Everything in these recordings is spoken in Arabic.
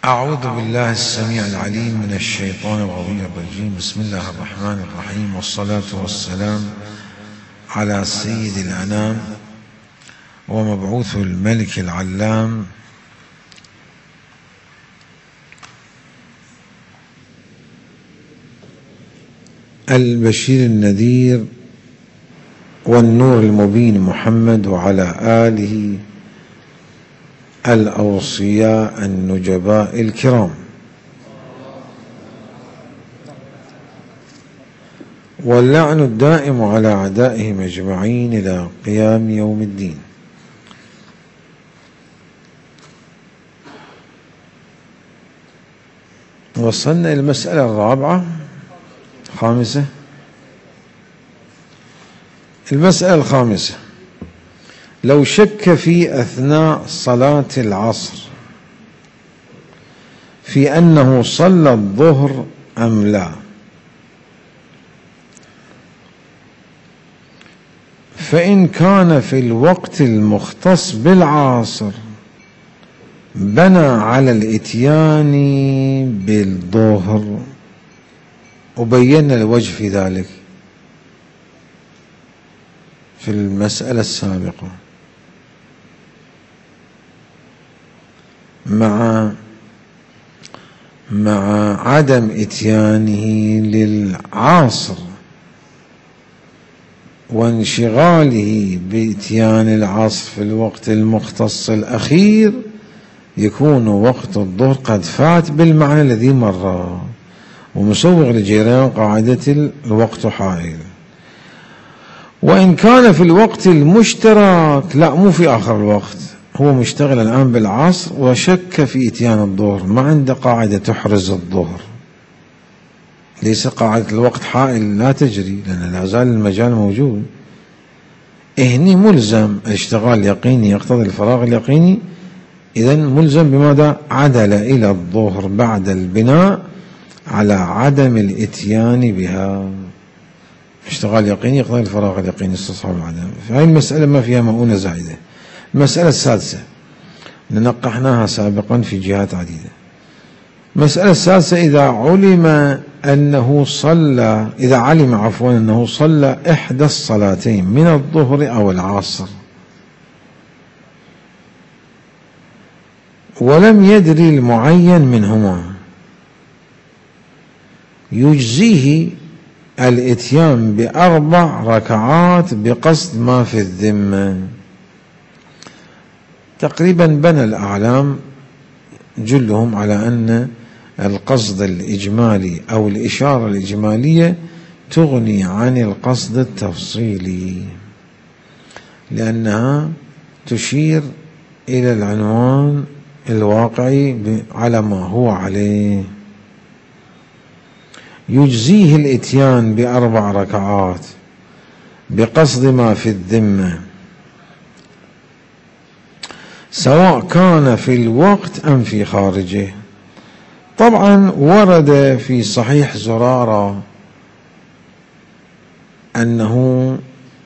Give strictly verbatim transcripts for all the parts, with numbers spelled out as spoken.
أعوذ بالله السميع العليم من الشيطان الغوي الرجيم. بسم الله الرحمن الرحيم، والصلاة والسلام على سيد الأنام ومبعوث الملك العلام البشير النذير والنور المبين محمد، وعلى آله الأوصياء النجباء الكرام، واللعن الدائم على أعدائهم أجمعين إلى قيام يوم الدين. وصلنا إلى المسألة الرابعة خامسة المسألة الخامسة: لو شك في أثناء صلاة العصر في أنه صلى الظهر أم لا، فإن كان في الوقت المختص بالعصر بنى على الإتيان بالظهر، وبينا الوجه في ذلك في المسألة السابقة، مع مع عدم إتيانه للعصر وانشغاله بإتيان العصر في الوقت المختص الأخير، يكون وقت الظهر قد فات بالمعنى الذي مر، ومسوغ لجريان قاعدة الوقت حائل. وإن كان في الوقت المشترك، لا مو في آخر الوقت، هو مشتغل الآن بالعصر وشك في إتيان الظهر، ما عنده قاعدة تحرز الظهر، ليس قاعدة الوقت حائل لا تجري، لأن لا زال المجال موجود. إهني ملزم الاشتغال اليقيني يقتضي الفراغ اليقيني، إذن ملزم بماذا؟ عدل إلى الظهر بعد البناء على عدم الإتيان بها. اشتغال يقيني يقتضي الفراغ اليقيني استصحاب العدم. فهذه المسألة ما فيها مؤونة زائدة. المسألة السادسة ننقحناها سابقا في جهات عديدة. المسألة السادسة: إذا علم أنه صلى إذا علم عفوا أنه صلى إحدى الصلاتين من الظهر أو العصر ولم يدري المعين منهما، يجزيه الإتيان بأربع ركعات بقصد ما في الذمة. تقريبا بنى الأعلام جلهم على أن القصد الإجمالي أو الإشارة الإجمالية تغني عن القصد التفصيلي، لأنها تشير إلى العنوان الواقعي على ما هو عليه. يجزيه الإتيان بأربع ركعات بقصد ما في الذمة، سواء كان في الوقت أم في خارجه. طبعا ورد في صحيح زرارة أنه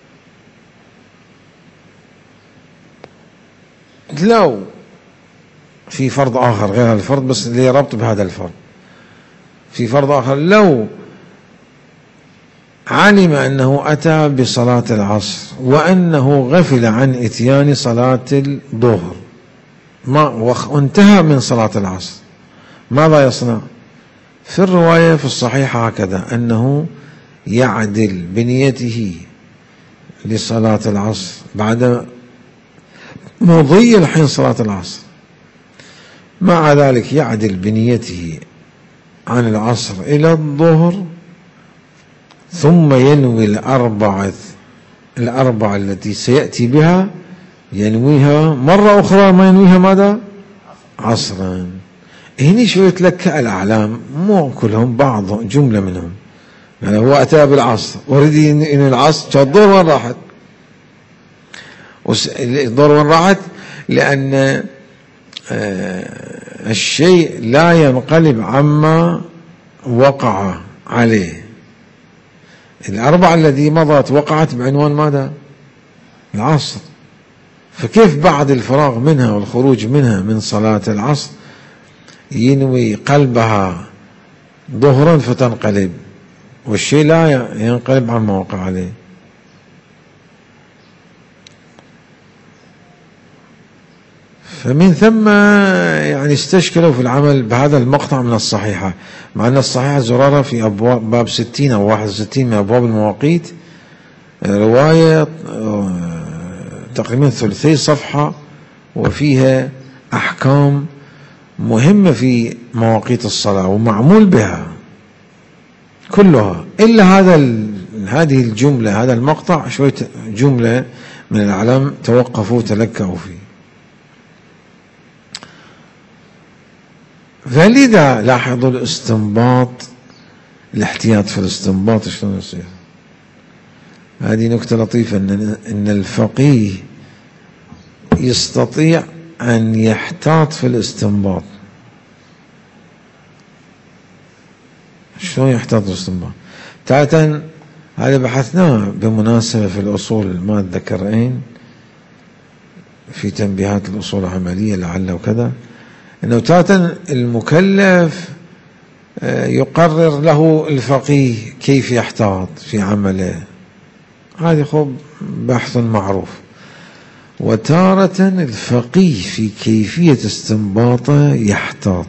لو في فرض آخر غير الفرض، بس اللي ربط بهذا الفرض، في فرض آخر: لو علم أنه أتى بصلاة العصر وأنه غفل عن إتيان صلاة الظهر ما وانتهى من صلاة العصر، ماذا يصنع؟ في الرواية في الصحيحة هكذا، أنه يعدل بنيته لصلاة العصر بعد مضي الحين صلاة العصر، مع ذلك يعدل بنيته عن العصر إلى الظهر، ثم ينوي الأربعة الأربعة التي سيأتي بها، ينويها مرة أخرى، ما ينويها ماذا؟ عصرا. هنا شوية لك الأعلام، مو كلهم، بعض جملة منهم، يعني هو أتى بالعصر وريد ينوي العصر، الظهر وين راحت؟ الظهر وين راحت؟ لأن الشيء لا ينقلب عما وقع عليه. الأربعة التي مضت وقعت بعنوان ماذا؟ العصر. فكيف بعد الفراغ منها والخروج منها من صلاة العصر ينوي قلبها ظهرا فتنقلب، والشيء لا ينقلب عن ما وقع عليه. فمن ثم يعني استشكلوا في العمل بهذا المقطع من الصحيحة، مع أن الصحيحة زرارة في أبواب باب ستين أو واحد وستين من أبواب المواقيت، رواية تقريبا ثلثي صفحة، وفيها أحكام مهمة في مواقيت الصلاة ومعمول بها كلها، إلا هذا هذه الجملة، هذا المقطع شوية جملة من الأعلام توقفوا تلكأوا فيه. فلذا لاحظوا الاستنباط، الاحتياط في الاستنباط شلون يصير. هذه نكتة لطيفة، إن إن الفقيه يستطيع أن يحتاط في الاستنباط. شلون يحتاط في الاستنباط؟ تارة هذا بحثناه بمناسبة في الأصول، ما أتذكر أين، في تنبيهات الأصول العملية لعل وكذا، أنه تارة المكلف يقرر له الفقيه كيف يحتاط في عمله، هذا خب بحث معروف. وتارة الفقيه في كيفية استنباطه يحتاط.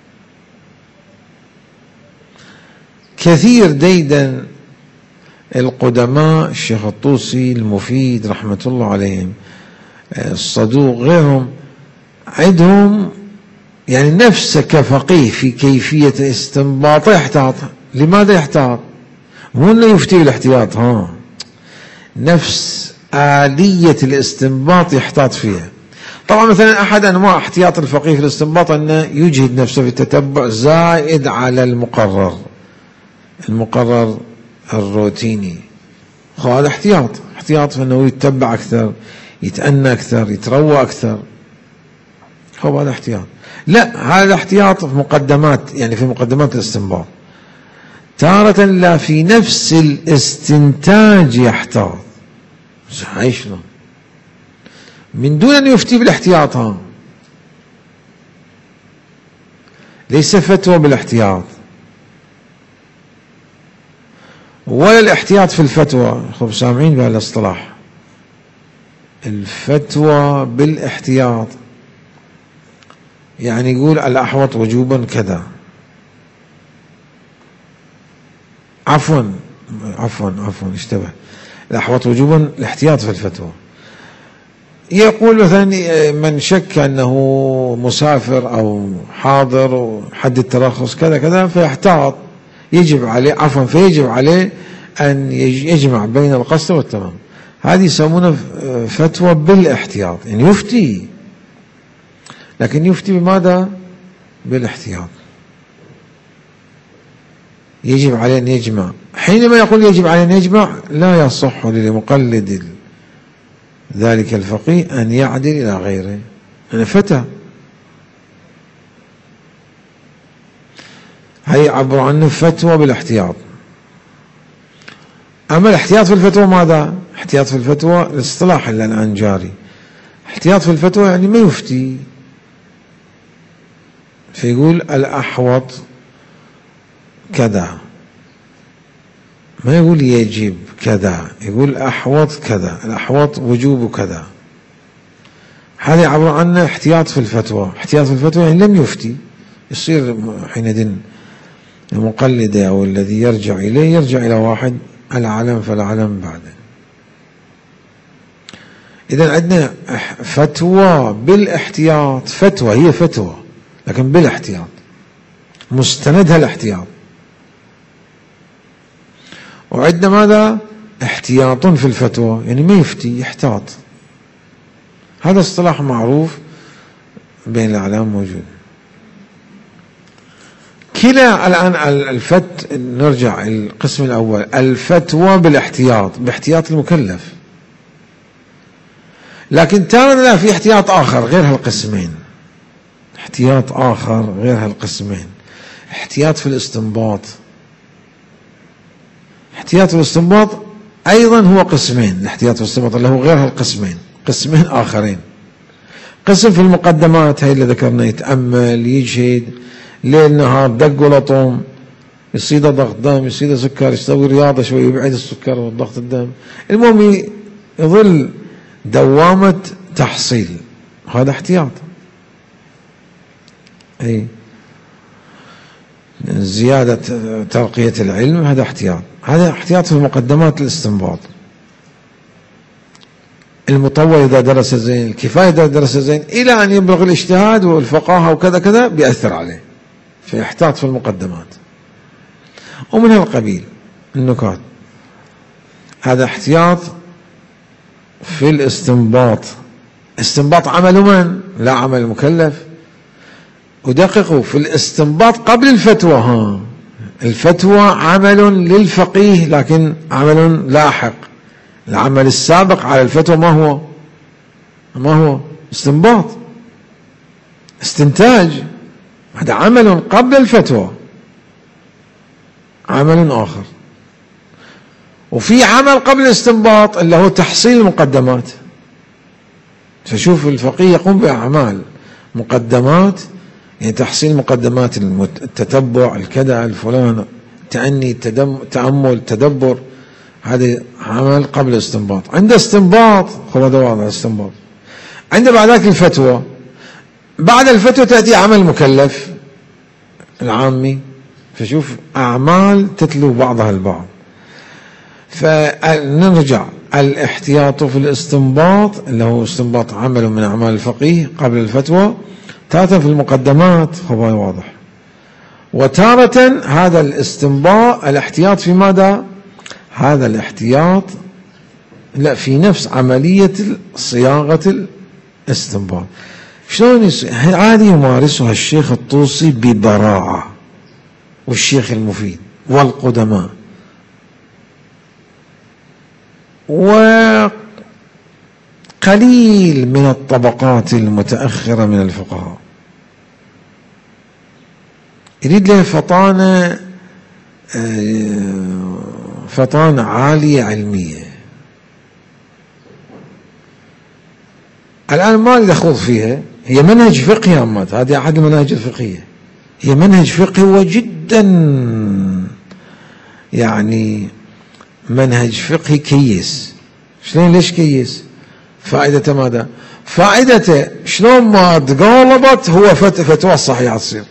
كثير ديدا القدماء، الشيخ الطوسي، المفيد رحمة الله عليهم، الصدوق، غيرهم، عندهم يعني نفسه كفقيه في كيفية استنباطه يحتاط. لماذا يحتاط؟ مو انه يفتي بالاحتياط، ها، نفس آلية الاستنباط يحتاط فيها. طبعا مثلا أحد أنواع احتياط الفقيه في الاستنباط أنه يجهد نفسه في التتبع زائد على المقرر المقرر الروتيني، هذا احتياط احتياط في أنه يتبع أكثر، يتأنى أكثر، يتروى أكثر، هو هذا احتياط. لا، هذا احتياط في مقدمات، يعني في مقدمات الاستنباط. تارة لا، في نفس الاستنتاج يحتاط. هاي شلون؟ من دون أن يفتي بالاحتياط، ها، ليس فتوى بالاحتياط ولا الاحتياط في الفتوى. خب سامعين بهالاصطلاح، الفتوى بالاحتياط يعني يقول الأحوط وجوبا كذا، عفوا عفوا عفوا اشتبه، الأحوط وجوبا الاحتياط في الفتوى. يقول مثلا من شك أنه مسافر أو حاضر وحد الترخص كذا كذا فيحتاط، يجب عليه عفوا فيجب عليه أن يجمع بين القصد والتمام. هذه يسمونه فتوى بالاحتياط، يعني يفتي، لكن يفتي بماذا؟ بالاحتياط. يجب عليه أن يجمع. حينما يقول يجب عليه أن يجمع، لا يصح للمقلد ذلك الفقيه أن يعدل إلى غيره، أنا فتى. هي عبر عنه فتوى بالاحتياط. أما الاحتياط في الفتوى ماذا؟ احتياط في الفتوى الاصطلاح اللي الآن جاري، احتياط في الفتوى يعني ما يفتي، فيقول الأحوط كذا، ما يقول يجب كذا، يقول أحوط كذا، الأحوط وجوب كذا. هذا عبر عنه احتياط في الفتوى. احتياط في الفتوى يعني لم يفتي، يصير حينئذ المقلد أو الذي يرجع إليه يرجع إلى واحد العلم فالعلم بعده. إذن عندنا فتوى بالاحتياط، فتوى هي فتوى لكن بالاحتياط، مستندها الاحتياط. وعندنا ماذا؟ احتياط في الفتوى، يعني ما يفتي، يحتاط. هذا اصطلاح معروف بين الأعلام موجود. كلا الآن الفت نرجع القسم الأول، الفتوى بالاحتياط، باحتياط المكلف. لكن ترى لا، في احتياط آخر غير هالقسمين، احتياط آخر غير هالقسمين، احتياط في الاستنباط. احتياط في الاستنباط أيضا هو قسمين، الاحتياط في الاستنباط اللي هو غير هالقسمين، قسمين آخرين. قسم في المقدمات، هاي اللي ذكرنا، يتأمل، يجهد، ليل نهار دق ولطم، يصيده ضغط دم، يصيده سكر، يسوي رياضة شوي يبعد السكر والضغط الدم، المهم يظل دوامة تحصيل. هذا احتياط. اي زيادة ترقية العلم هذا احتياط. هذا احتياط في مقدمات الاستنباط. المطور إذا درس زين، الكفاية إذا درس زين، إلى أن يبلغ الاجتهاد والفقاهة وكذا كذا بيأثر عليه، فيحتاط في المقدمات. ومن هالقبيل النكات. هذا احتياط في الاستنباط. استنباط عمل من؟ لا عمل مكلف. ودققوا في الاستنباط قبل الفتوى. ها الفتوى عمل للفقيه لكن عمل لاحق. العمل السابق على الفتوى ما هو؟ ما هو؟ استنباط، استنتاج. هذا عمل قبل الفتوى، عمل آخر. وفي عمل قبل الاستنباط اللي هو تحصيل المقدمات. فشوف الفقيه يقوم بأعمال مقدمات، يعني تحصيل مقدمات التتبع الكذا الفلان، تأني تأمل تدبر، هذا عمل قبل الاستنباط. عند استنباط هو دوام الاستنباط. عند بعد ذلك الفتوى. بعد الفتوى تأتي عمل مكلف العامي. فشوف أعمال تتلو بعضها البعض. فنرجع الاحتياط في الاستنباط اللي هو استنباط عمل من أعمال الفقيه قبل الفتوى، تارة في المقدمات خبر واضح. وتارة هذا الاستنباط الاحتياط في ماذا؟ هذا الاحتياط لا في نفس عملية صياغة الاستنباط. شلون هذه يمارسها الشيخ الطوسي ببراعة، والشيخ المفيد والقدماء، وقليل من الطبقات المتأخرة من الفقهاء. يريد له فطانة فطانة عالية علمية. الآن ما أريد أخوض فيها، هي منهج فقهي عامة، هذه أحد المناهج الفقهية، هي منهج فقهي جدا، يعني منهج فقهي كيس. شلون ليش كيس؟ فائدته ماذا؟ فائدته شلون ما تقالبت هو فتوى صحيحة تصير.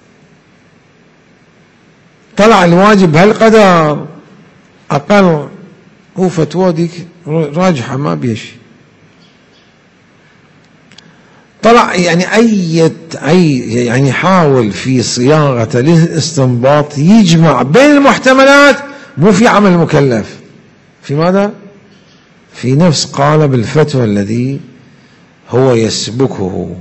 طلع الواجب هالقدر أقل، هو فتوى ديك راجحة ما بيش. طلع يعني أي أي يعني حاول في صياغة الاستنباط يجمع بين المحتملات، مو في عمل مكلف. في ماذا؟ في نفس قالب الفتوى الذي هو يسبكه.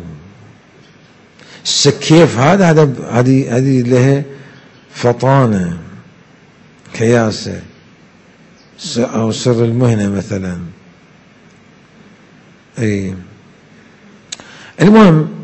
كيف هذا؟ هذا هذه هذه له فطانة كياسة أو سر المهنة مثلا. أي المهم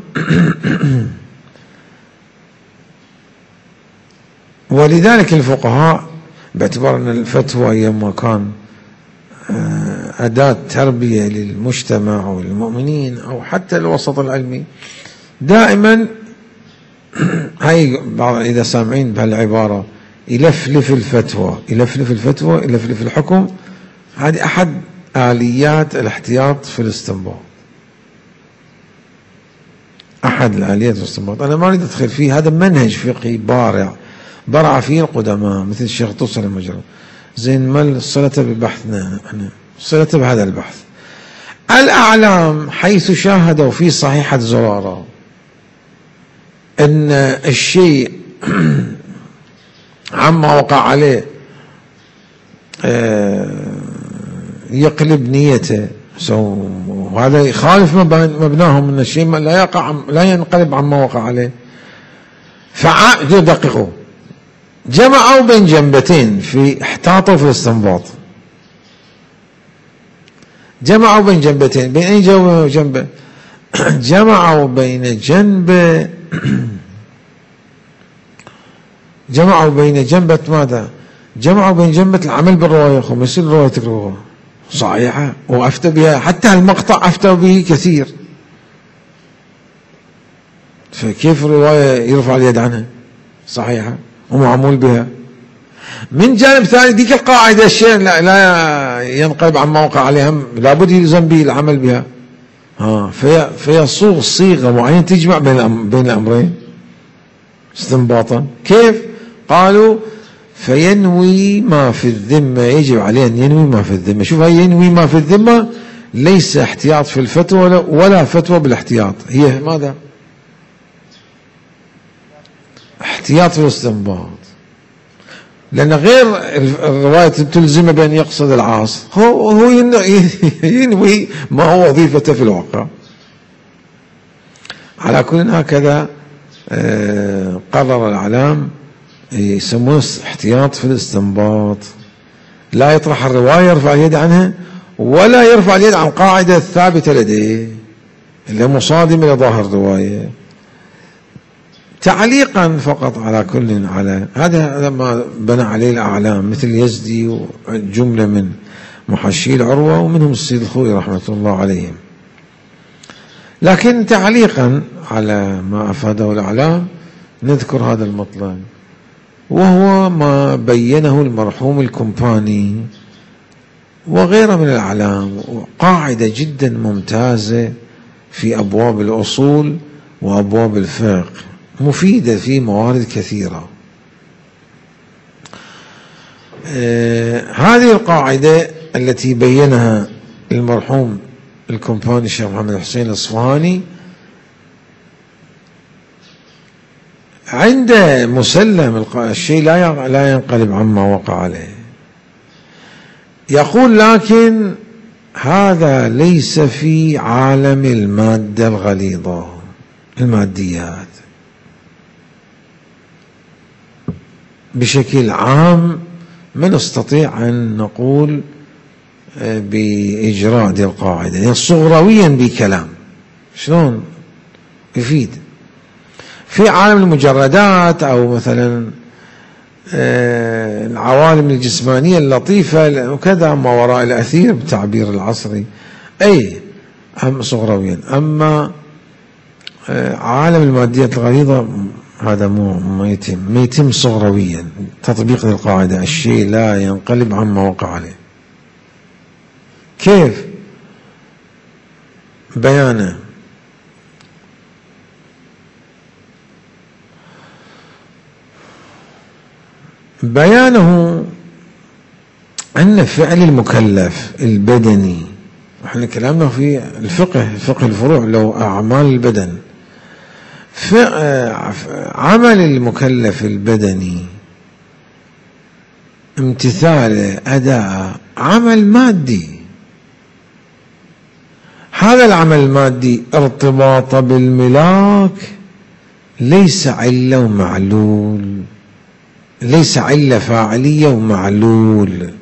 ولذلك الفقهاء باعتبار أن الفتوى يوم كان أداة تربية للمجتمع والمؤمنين أو حتى الوسط العلمي، دائما هاي إذا سامعين بهالعبارة يلفلف الفتوى يلفلف الفتوى يلفلف الحكم، هذه أحد آليات الاحتياط في الاستنباط. أحد الآليات في الاستنباط. أنا ما أريد أدخل فيه، هذا منهج فقهي بارع برع فيه القدماء مثل الشيخ طوسي المجرد. زين مل صلته ببحثنا، أنا صلته بهذا البحث. الأعلام حيث شاهدوا في صحيحة زرارة أن الشيء عما وقع عليه يقلب نيته، وهذا يخالف مبناهم أن الشيء لا يقع لا ينقلب عما وقع عليه. فدققوا، جمعوا بين جنبتين في احتاطوا في الاستنباط. جمعوا بين جنبتين، بين أي جنبة؟ جمعوا بين جنب جمعوا بين جنبة ماذا؟ جمعوا بين جنبة العمل بالرواية. خو يصير الرواية تقرأوها صحيحة وأفتى بها، حتى المقطع أفتى به كثير. فكيف الرواية يرفع اليد عنها؟ صحيحة ومعمول بها. من جانب ثاني ديك القاعدة الشيء لا, لا ينقلب عما وقع عليها لابد يلزم به العمل بها. ها في فيصوغ صيغة معينة تجمع بين بين الأمرين استنباطا. كيف؟ قالوا فينوي ما في الذمة، يجب عليه أن ينوي ما في الذمة. شوف هاي ينوي ما في الذمة ليس احتياط في الفتوى ولا فتوى بالاحتياط، هي ماذا؟ احتياط في الاستنباط، لأن غير الرواية تلزم بأن يقصد العاص، هو هو ينوي ما هو وظيفته في الواقع. على كل هكذا قرر الأعلام يسموه احتياط في الاستنباط، لا يطرح الرواية يرفع اليد عنها ولا يرفع اليد عن قاعدة ثابتة لديه اللي مصادمة لظاهر الرواية، تعليقا فقط على كل على هذا ما بنى عليه الأعلام مثل يزدي وجملة من محشي العروة ومنهم السيد الخوئي رحمة الله عليهم. لكن تعليقا على ما أفاده الأعلام نذكر هذا المطلب، وهو ما بينه المرحوم الكمباني وغيره من الأعلام، قاعدة جدا ممتازة في أبواب الأصول وأبواب الفقه، مفيدة في موارد كثيرة. آه هذه القاعدة التي بينها المرحوم الكمباني الشيخ محمد حسين الأصفهاني عند مسلم الشيء لا لا ينقلب عما وقع عليه. يقول لكن هذا ليس في عالم المادة الغليظة الماديات بشكل عام. ما نستطيع أن نقول بإجراء هذه القاعدة يعني صغرويا بكلام شلون يفيد في عالم المجردات أو مثلا العوالم الجسمانية اللطيفة وكذا ما وراء الأثير بالتعبير العصري، أي أم صغرويا. أما عالم الماديات الغليظة هذا مو ما يتم ما يتم صغرويا تطبيق القاعدة، الشيء لا ينقلب عما وقع عليه. كيف بيانه؟ بيانه أن فعل المكلف البدني، احنا كلامنا في الفقه فقه الفروع لو أعمال البدن، عمل المكلف البدني امتثال أداء عمل مادي. هذا العمل المادي ارتباط بالملاك ليس علة ومعلول، ليس علة فاعلية ومعلول.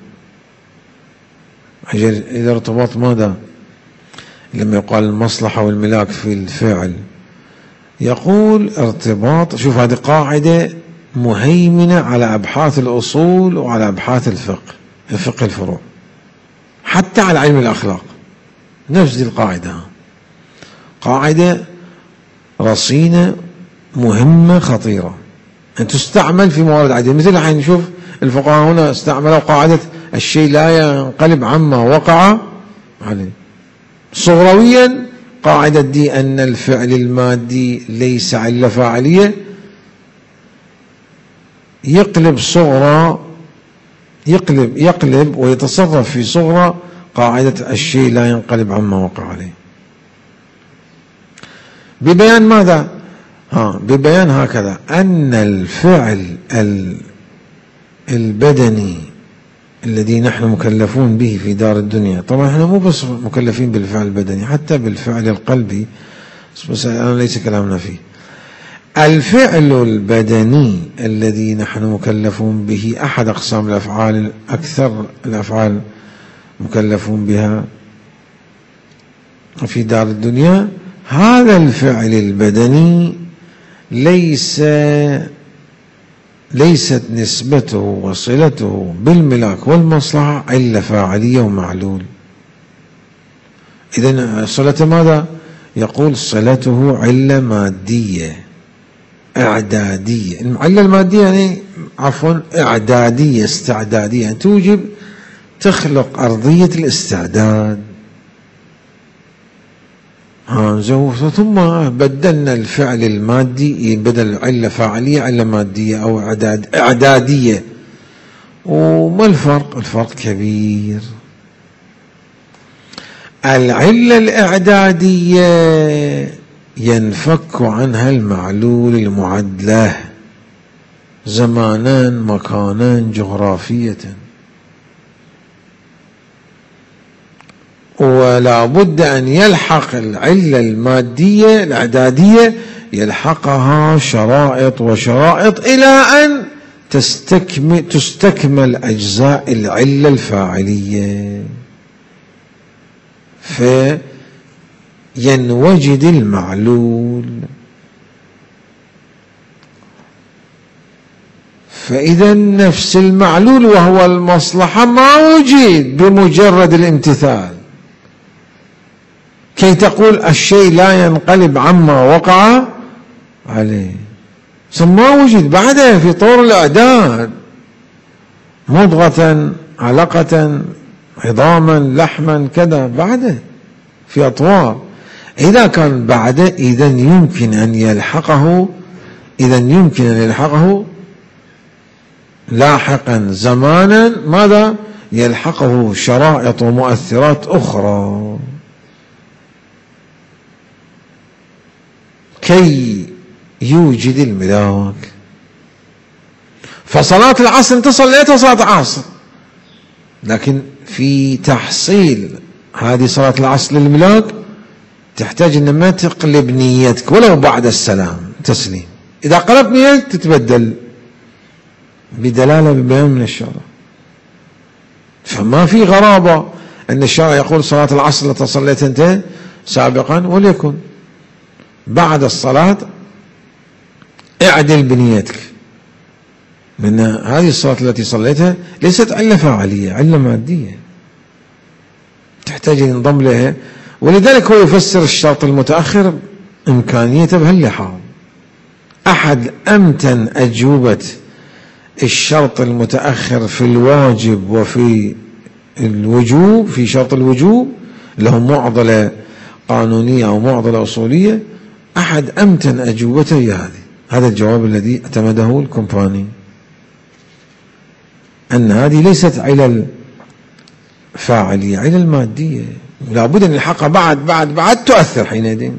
إذا ارتباط ماذا؟ لما يقال المصلحة والملاك في الفعل يقول ارتباط. شوف هذه قاعدة مهيمنة على أبحاث الأصول وعلى أبحاث الفقه فقه الفروع حتى على علم الأخلاق. نفس دي القاعدة، قاعدة رصينة مهمة خطيرة أن تستعمل في موارد عديدة. مثل الحين نشوف الفقهاء هنا استعملوا قاعدة الشيء لا ينقلب عما وقع عليه. صغرويا قاعدة دي أن الفعل المادي ليس علة فاعلية يقلب صغرى يقلب يقلب ويتصرف في صغرى قاعدة الشيء لا ينقلب عما وقع عليه. ببيان ماذا؟ ها ببيان هكذا أن الفعل البدني الذي نحن مكلفون به في دار الدنيا، طبعا احنا مو بس مكلفين بالفعل البدني حتى بالفعل القلبي، بس أنا ليس كلامنا فيه. الفعل البدني الذي نحن مكلفون به أحد أقسام الأفعال، أكثر الأفعال مكلفون بها في دار الدنيا. هذا الفعل البدني ليس ليست نسبته وصلته بالملاك والمصلحة علة فاعلية ومعلول. إذن صلته ماذا؟ يقول صلته علة مادية، إعدادية. العلة المادية يعني عفوا إعدادية استعدادية، يعني توجب تخلق أرضية الاستعداد. ثم بدلنا الفعل المادي، بدل علة فاعلية علة مادية أو إعداد إعدادية. وما الفرق؟ الفرق كبير. العلة الإعدادية ينفك عنها المعلول المعد له زمانا مكانا جغرافية، ولا بد أن يلحق العلة المادية الإعدادية يلحقها شرائط وشرائط إلى أن تستكمل, تستكمل أجزاء العلة الفاعلية، فينوجد المعلول. فإذا نفس المعلول وهو المصلحة ما وجد بمجرد الامتثال، كي تقول الشيء لا ينقلب عما وقع عليه، ثم ما وجد بعدها في طور الإعداد مضغة علقة عظاما لحما كذا، بعده في أطوار. إذا كان بعده إذا يمكن أن يلحقه إذا يمكن أن يلحقه لاحقا زمانا ماذا؟ يلحقه شرائط ومؤثرات أخرى كي يوجد الملاك. فصلاة العصر انت صليتها صلاة العصر، لكن في تحصيل هذه صلاة العصر للملاك تحتاج ان ما تقلب نيتك ولو بعد السلام تسليم. اذا قلبت نيتك تتبدل بدلالة ببيان من الشرع. فما في غرابة ان الشرع يقول صلاة العصر التي صليتها انت سابقا، وليكن بعد الصلاة اعدل بنيتك، من هذه الصلاة التي صليتها ليست علة فاعلية، علة مادية تحتاج أن ينضم لها. ولذلك هو يفسر الشرط المتأخر إمكانيته بهاللحاظ. أحد أمتن أجوبة الشرط المتأخر في الواجب وفي الوجوب، في شرط الوجوب اللي هو معضلة قانونية أو معضلة أصولية، أحد أمتن أجوبته هي هذه. هذا الجواب الذي اعتمده الكومباني، أن هذه ليست علل فاعلية، علل مادية، لابد أن الحقها بعد بعد بعد تؤثر حينئذ.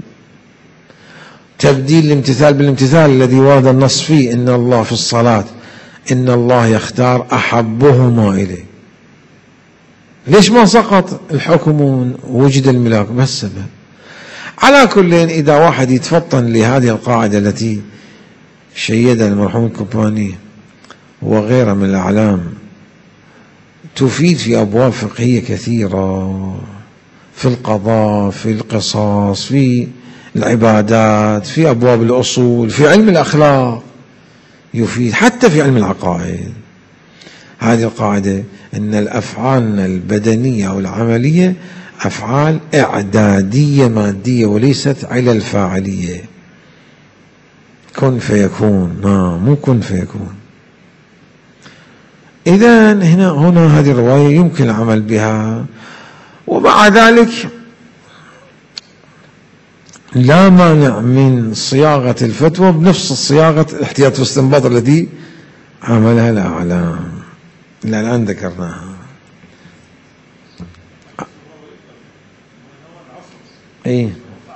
تبديل الامتثال بالامتثال الذي ورد النص فيه إن الله في الصلاة إن الله يختار أحبهما إليه. ليش ما سقط الحكم ووجد الملاك؟ بس السبب. على كل، إذا واحد يتفطن لهذه القاعدة التي شيدها المرحوم الكوباني وغيرها من الأعلام، تفيد في أبواب فقهية كثيرة، في القضاء، في القصاص، في العبادات، في أبواب الأصول، في علم الأخلاق، يفيد حتى في علم العقائد. هذه القاعدة أن الأفعال البدنية أو العملية أفعال إعدادية مادية وليست علل فاعلية. كن فيكون، نعم مو كن فيكون. إذا هنا هنا هذه الرواية يمكن العمل بها، ومع ذلك لا مانع من صياغة الفتوى بنفس صياغة الاحتياط والاستنباط التي عملها الأعلام اللي الآن ذكرناها. اي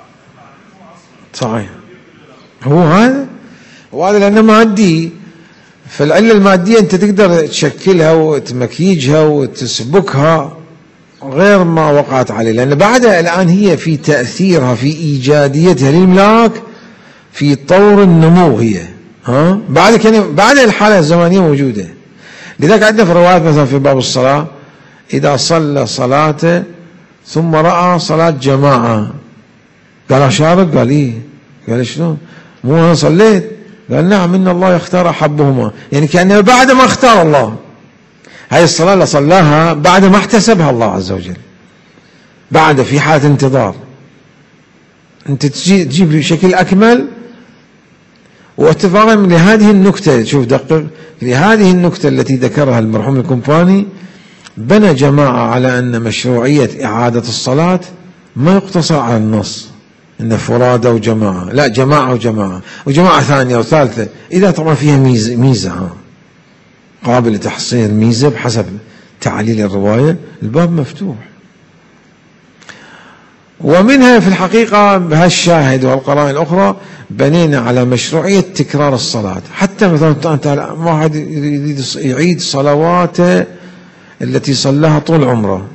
صحيح، هو هذا وهذا لأنه مادي. فالعلة المادية أنت تقدر تشكلها وتمكيجها وتسبكها غير ما وقعت عليه، لأن بعدها الآن هي في تأثيرها في إيجاديتها للملاك في طور النمو هي، ها بعد كان بعد الحالة الزمانية موجودة. لذلك عندنا في الروايات مثلا في باب الصلاة إذا صلى صلاته ثم رأى صلاة جماعة قال أشارك؟ قال إيه؟ قال شنو؟ مو أنا صليت؟ قال نعم إن الله يختار أحبهما، يعني كأنه بعد ما اختار الله هاي الصلاة اللي صلاها بعد ما احتسبها الله عز وجل، بعد في حالة انتظار أنت تجيب بشكل أكمل واتفاقا لهذه النكتة، شوف دقق، لهذه النكتة التي ذكرها المرحوم الكومباني بنى جماعة على أن مشروعية إعادة الصلاة ما يقتصر على النص إن فرادى وجماعة، لا، جماعة وجماعة وجماعة ثانية وثالثة، إذا طبعا فيها ميزة, ميزة قابل لتحصيل ميزة بحسب تعليل الرواية، الباب مفتوح. ومنها في الحقيقة بهالشاهد والقرائن الأخرى بنينا على مشروعية تكرار الصلاة، حتى مثلا أنت واحد يريد يعيد صلواته التي صلاها طول عمره،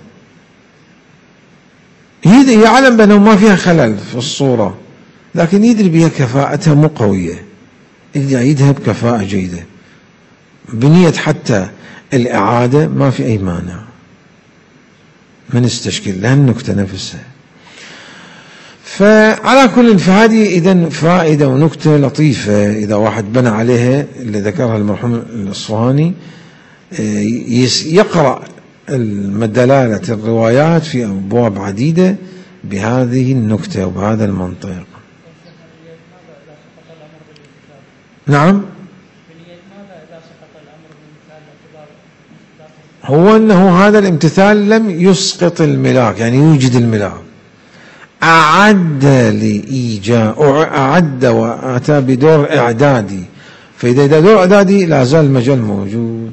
يعلم بأنه ما فيها خلل في الصورة، لكن يدري بها كفاءتها مو قوية، يعيدها بكفاءة جيدة بنية حتى الإعادة ما في أي مانع، ما نستشكل لها النكتة نفسها. فعلى كل، فهذه إذن فائدة ونكتة لطيفة إذا واحد بنى عليها اللي ذكرها المرحوم الأصفهاني، يقرأ دلالة الروايات في أبواب عديدة بهذه النكتة وبهذا المنطق. نعم، هو أنه هذا الامتثال لم يسقط الملاك، يعني يوجد الملاك، أعد لإيجاد، أعد وأتى بدور إعدادي، فإذا دور إعدادي لا زال المجال موجود.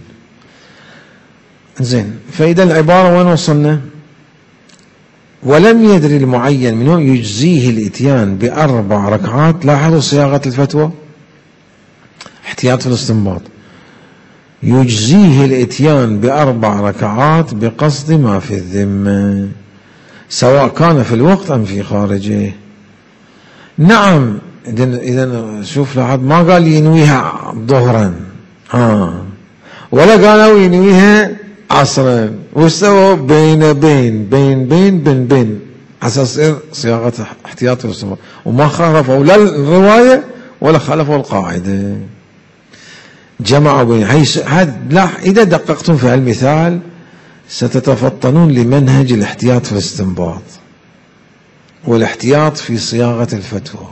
زين، فإذا العبارة وين وصلنا؟ ولم يدري المعين منه يجزيه الإتيان بأربع ركعات. لاحظوا صياغة الفتوى، احتياط في الاستنباط، يجزيه الإتيان بأربع ركعات بقصد ما في الذمة سواء كان في الوقت أم في خارجه. نعم، إذن شوف لحد ما قال ينويها ظهرا آه. ولا قالوا ينويها عصرا، واستووا بين بين بين بين بين بين أساس صياغة احتياط الاستنباط، وما خالفوا لا الرواية ولا خالفوا القاعدة، جمعوا بين. هذا إذا دققتم في المثال ستتفطنون لمنهج الاحتياط في الاستنباط والاحتياط في صياغة الفتوى.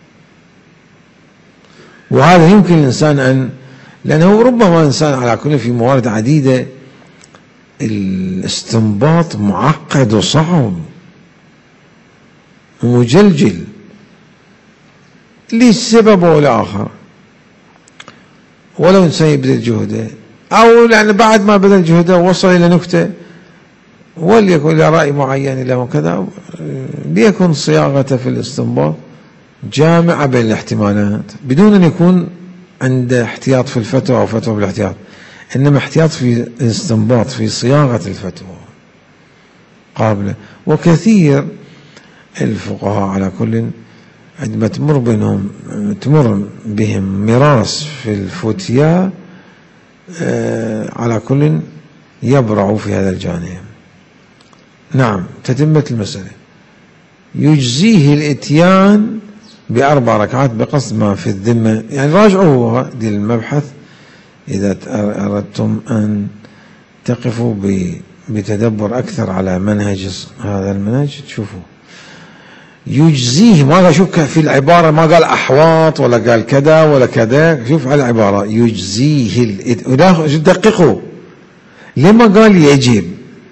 وهذا يمكن الإنسان أن، لأنه ربما إنسان على كل في موارد عديدة الاستنباط معقد وصعب ومجلجل لسبب أو لآخر، ولو إنسان يبذل جهده أو لأن بعد ما بذل جهده وصل إلى نكتة وليكن إلى رأي معين إلى كذا، ليكن صياغته في الاستنباط جامعة بين الاحتمالات بدون أن يكون عنده احتياط في الفتوى أو فتوى بالاحتياط، إنما احتياط في الاستنباط في صياغة الفتوى قابلة. وكثير الفقهاء على كل عندما تمر بينهم تمر بهم مراس في الفتيا على كل يبرعوا في هذا الجانب. نعم، تتمة المسألة، يجزيه الاتيان بأربع ركعات بقصد ما في الذمة. يعني راجعوا دي المبحث إذا أردتم أن تقفوا بتدبر أكثر على منهج هذا المنهج تشوفوا. يجزيه، ما قال شوف في العبارة ما قال أحواط ولا قال كذا ولا كذا، شوف على العبارة يجزيه الاتيان، دققوا لما قال يجب.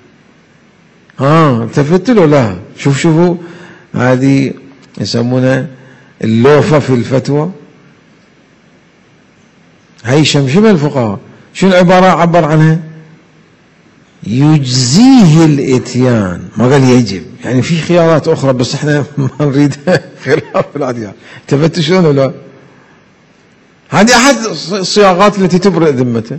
ها التفت له؟ لا، شوف شوفوا هذه يسمونها اللوفة في الفتوى. هي شمشمة الفقهاء، شو العبارة عبر عنها؟ يجزيه الاتيان، ما قال يجب، يعني في خيارات أخرى بس احنا ما نريدها خلاف العاديات. تفت شلون ولا؟ هذه أحد الصياغات التي تبرئ ذمته.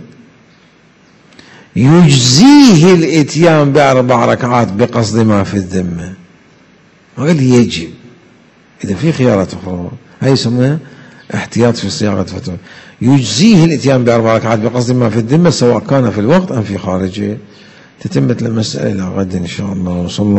يجزيه الاتيان بأربع ركعات بقصد ما في الذمة، ما قال يجب، إذا في خيارات أخرى. هاي يسمونها احتياط في صياغة فتوى. يجزيه الاتيان بأربع ركعات بقصد ما في الذمة سواء كان في الوقت أم في خارجه. تتمت المسألة إلى غد إن شاء الله. وصلى